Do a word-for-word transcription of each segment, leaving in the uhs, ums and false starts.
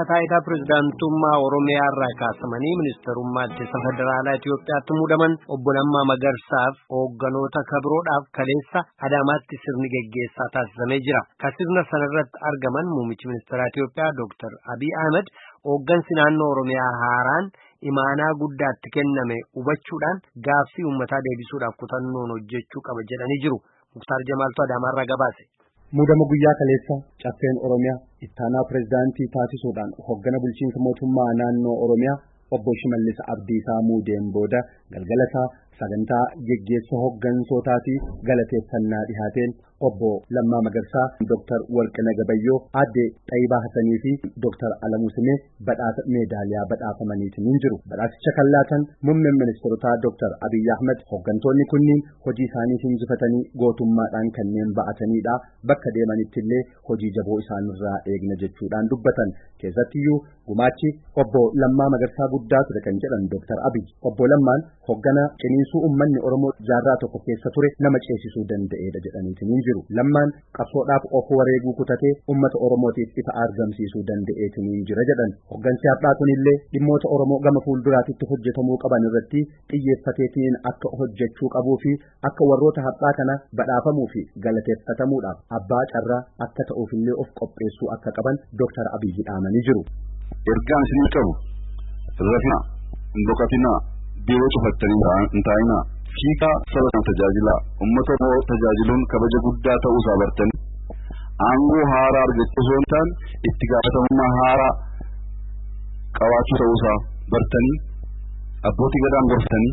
taayitaa pirezidaantummaa Oromiyaa irraa kaasamanii ministeerummaa ittisa federaalaa Itoophiyaatti muudaman obbo Lammaa Magarsaaf hoogganoota kabiroodhaaf kaleessa Adaamaatti sirni geggeessaa taasifamee jira. Sirna sanarratti argaman muummichi ministeeraa Itoophiyaa Dr. Abiy Ahmed hooggansi naannoo Oromiyaa haaraan imaanaa guddaatti kenname hubachuudhaan gaaffii uummataa deebisuudhaaf kutannoon hojjechuu qaba jedhanii jiru. Muktaar Jamaaltu Adaamaarraa gabaase. Muudama guyyaa kaleessa caffeen Oromiyaa ittaanaa pirezidaantii taasisuudhaan hooggana bulchiinsa mootummaa naannoo Oromiyaa obbo Shimallis Abdiisaa muudeen booda galgala isaa sagantaa geggeessa hooggansootaa fi galateeffannaa dhihaateen obbo Lammaa Magarsaa, Dr. Warqinaa Gabayyoo, Aadde Xaayibaa Hasanii fi Dr. Alamuu Simee badhaasa meedaaliyaa badhaafamaniitiin jiru. Badhaasicha kan laatan muummeen ministeerotaa Dr. Abiy Ahmed hooggantoonni kunniin hojii isaanii injifatanii gootummaadhaan kanneen ba'atanidha. Bakka deemanitti illee hojii jaboo isaanirraa eegna jechuudhaan dubbatan. Keessattiyyuu gumaachi obbo Lammaa Magarsaa guddaa ture kan jedhan Dr. Abiy. Obbo Lammaan hooggana ciniinsuu uummanni Oromoo jaarraa tokko keessa ture nama ceesisuu danda'eedha jedhaniitiin jiru. Lammaan qabsoodhaaf of wareeguu kutatee uummata Oromootiif ifa argamsiisuu danda'eetiin jira jedhan. Hooggansi har'aa kunillee dhimmoota Oromoo gama fuulduraatti hojjetamuu qaban irratti xiyyeeffateetiin akka hojjechuu qabuu fi akka warroota har'aa kana badhaafamuu fi galateeffatamuudhaaf abbaa carraa akka ta'uufillee of qopheessuu akka qaban Dr. Abiy dhaamanii jiru. Ergaan isin qabu rafina ndokatina biiroo cufattanii hin taa'inaa. Fiika saba tajaajila ummata moo tajaajiluun kabaja guddaa ta'uu isaa bartanii aangoo haaraa argachuu osoo hin taane itti gaafatamummaa haaraa qabaachuu ta'uu isaa bartanii abbootii gadaan gorfatanii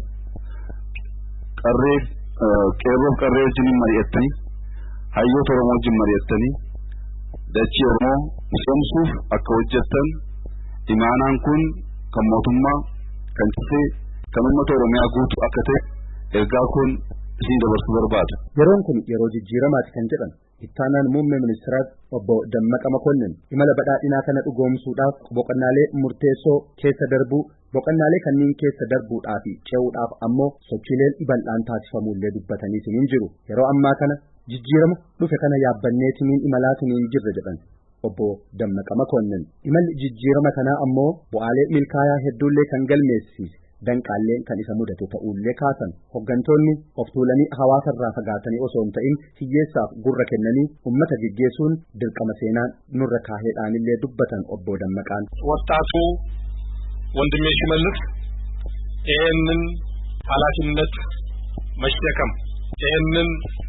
qarree qeerroof qarree wajjin mari'attanii hayyoota Oromoo wajjin mari'attanii dachii Oromoo misoomsuuf akka hojjettan imaanaan kun kan mootummaa kan cifee kan uummata Oromiyaa guutuu akka ta'e ergaa kun isin dabarsuu barbaada. Yeroon kun yeroo jijjiiramaati kan jedhan ittaanaan muummee ministeeraa obbo Dammaqa Makonnin imala badhaadhinaa kana dhugoomsuudhaaf boqonnaalee murteessoo keessa darbuu boqonnaalee kanneen keessa darbuudhaa fi ce'uudhaaf ammoo sochiileen bal'aan taasifamullee dubbatanii jiru. Yeroo ammaa kana jijjiirama dhufe kana yaabbanneetiin imalaatiin jirra jedhan obbo Dammaqa Makonnin. Imalli jijjiirama kanaa ammoo bu'aalee milkaayaa hedduullee kan galmeessise. Danqaalee kan isa mudate ta'ullee kaasan hooggantoonni of tuulanii hawaasarraa fagaatanii osoo hin ta'in hiyyeessaaf gurra kennanii ummata gaggeessuun dirqama seenaan nurra kaaheedhaanillee dubbatan obbo Dammaqaan. ወጣቱ ወንድሜ ሽመልስ ይህንን ኃላፊነት መሸከም ይህንን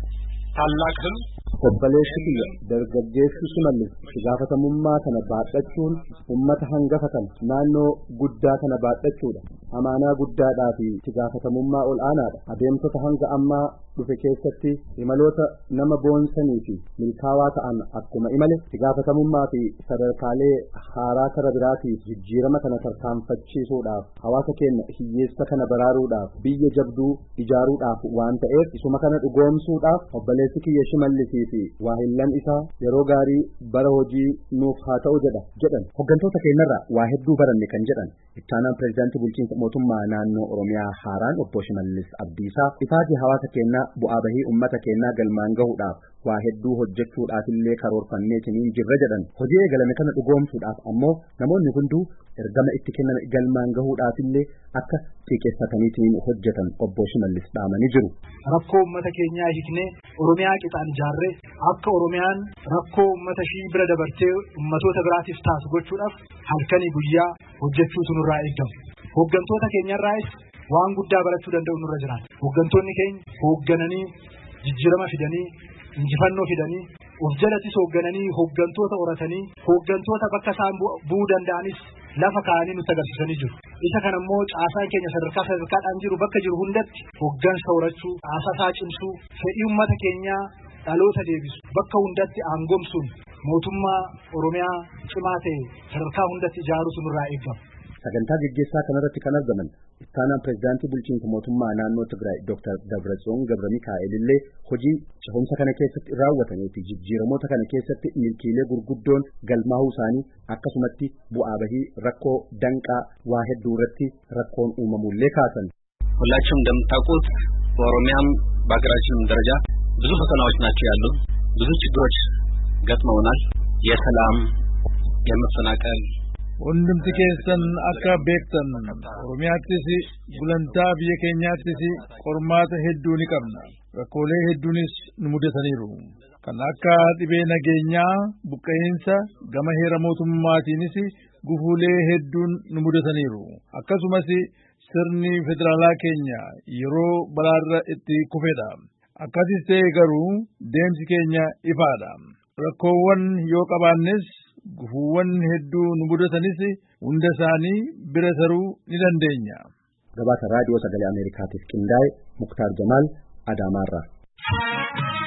ታላቅ ህልም obboleessi kiyya dargaggeessi Shimallis gaafatamummaa kana baadhachuun ummata hangafa kana naannoo guddaa kana baadhachuudha. Amaanaa guddaadhaa fi gaafatamummaa ol aanaadha. Adeemsota hanga ammaa dhufe keessatti imaloota nama boonsanii fi milkaawaa ta'an akkuma imale gaafatamummaa fi sadarkaalee haaraa kara biraatiif jijjiirama kana tarkaanfachiisuudhaaf hawaasa keenya hiyyeessa kana baraaruudhaaf biyya jabduu ijaaruudhaaf waan ta'eef isuma kana dhugoomsuudhaaf obboleessi kiyya Shimallisii fi waahillan isaa yeroo gaarii bara hojii nuuf haa ta'u jedha jedhan. Hooggantoota keenyarraa waa hedduu baranne kan jedhan ittaanaan pirezidaantii bulchiinsa mootummaa naannoo Oromiyaa haaraan obbo Shimallis Abdiisaa ifaatii hawaasa keenyaa bu'aa bahii ummata keenyaa galmaan gahuudhaaf waa hedduu hojjechuudhaaf illee karoorfanneetiin jirra jedhan. Hojii eegalame kana dhugoomsuudhaaf ammoo namoonni hunduu ergama itti kenname galmaan gahuudhaaf illee akka xiqqeeffataniitiin hojjetan obbo Shimallis dhaamanii jiru. Rakkoo ummata keenyaa hiiknee Oromiyaa qixaan ijaarree akka Oromiyaan rakkoo ummata ishii bira dabartee ummatoota biraatiif taasisu gochuudhaaf halkanii guyyaa hojjechuutu nurraa eegama. Hooggantoota keenyarraas waan guddaa barachuu danda'u nurra jira. Hooggantoonni keenya hooggananii jijjiirama fidanii injifannoo fidanii of jalattis hooggananii hooggantoota horatanii hooggantoota bakka isaan bu'uu danda'anis lafa kaa'anii nutti agarsiisanii jiru. Isa kana immoo caasaan keenya sadarkaa sadarkaadhaan jiru bakka jiru hundatti hooggansa horachuu, caasaa cimsuu, fedhii uummata keenyaa dhaloota deebisu bakka hundatti aangomsuun mootummaa Oromiyaa cimaa ta'e sadarkaa hundatti ijaaruutu nurraa eegama. Sagantaa geggeessaa kanarratti kan argaman ittaanaan pirezidaantii bulchiinsa mootummaa naannoo Tigraay Dr. Dabratsiyoon Gabra Mikaa'el illee hojii cehumsa kana keessatti raawwatanii fi jijjiiramoota kana keessatti milkiilee gurguddoon galmaa'uu isaanii akkasumatti bu'aa bahii rakkoo danqaa waa hedduu irratti rakkoon uumamullee kaasan. ሁላችሁም እንደምታውቁት በኦሮሚያም በአገራችንም ደረጃ ብዙ ፈተናዎች ናቸው ያሉ ብዙ ችግሮች ገጥመውናል። የሰላም የመፈናቀል hundumti keessan akka beektan Oromiyaattis gulantaa biyya keenyaattis qormaata hedduu ni qabna. Rakkoolee hedduunis nu mudataniiru. Kan akka dhibee nageenyaa, buqqa'insa, gama heera mootummaatiinis gufuulee hedduun nu mudataniiru. Akkasumas sirni federaalaa keenya yeroo balaarra itti kufedha. Akkasis ta'e garuu deemsi keenya ifaadha. Rakkoowwan yoo qabaannes gufuuwwan hedduu nu mudatanis hunda isaanii bira taruu ni dandeenya. Gabaasa raadiyoo sagalee Ameerikaatiif qindaa'e Muktaar Jamaal Adaamaarraa.